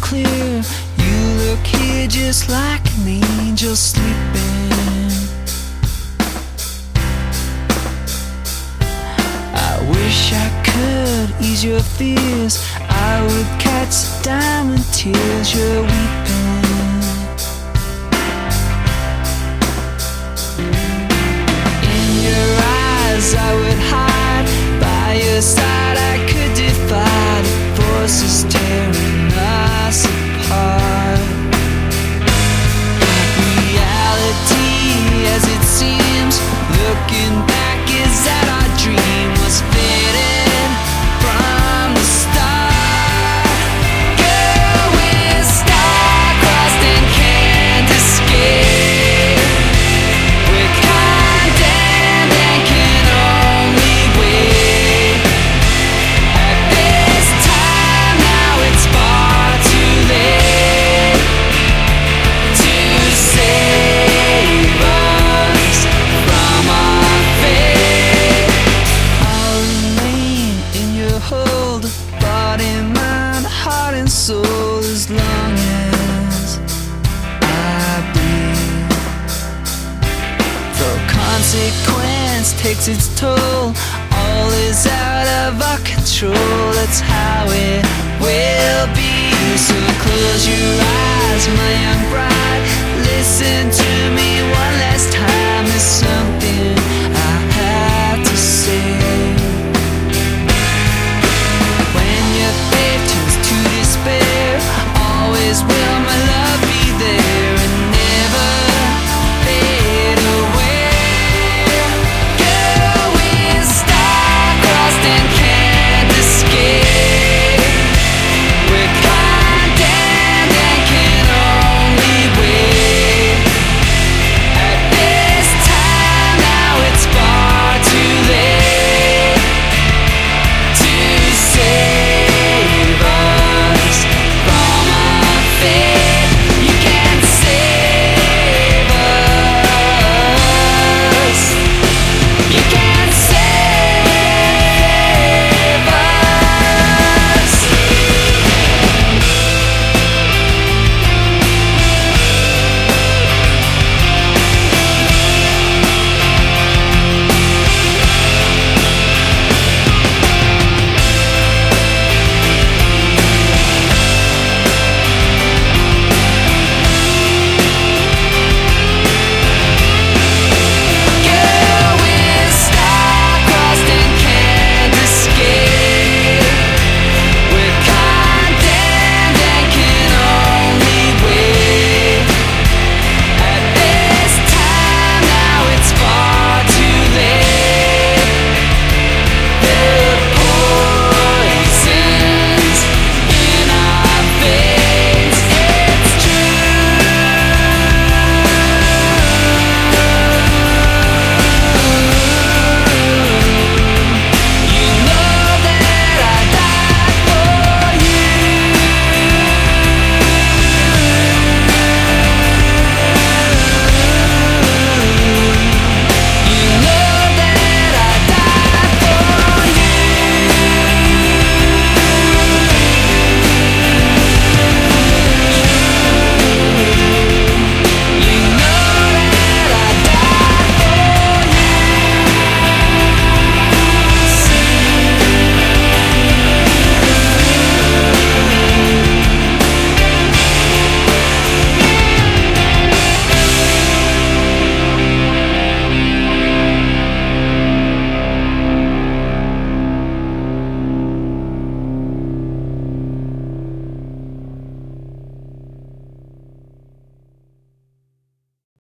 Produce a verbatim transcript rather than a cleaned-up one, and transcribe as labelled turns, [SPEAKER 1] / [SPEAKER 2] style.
[SPEAKER 1] clear. You look here just like an angel sleeping. I wish I could ease your fears. I would catch the diamond tears you're weeping. In your eyes I would hide. By your side I could defy the forces tearing us apart. Reality as it seems, looking back, is that our dream was faded from the start. Girl, we're star-crossed and can't escape. We're condemned and can only wait. At this time now it's far too late to save us from our fate. I'll remain in your hold, body, mind, heart and soul, as long as I breathe. Though consequence takes its toll, all is out of our control. That's how it will be. So close your eyes, my young bride. Listen to me one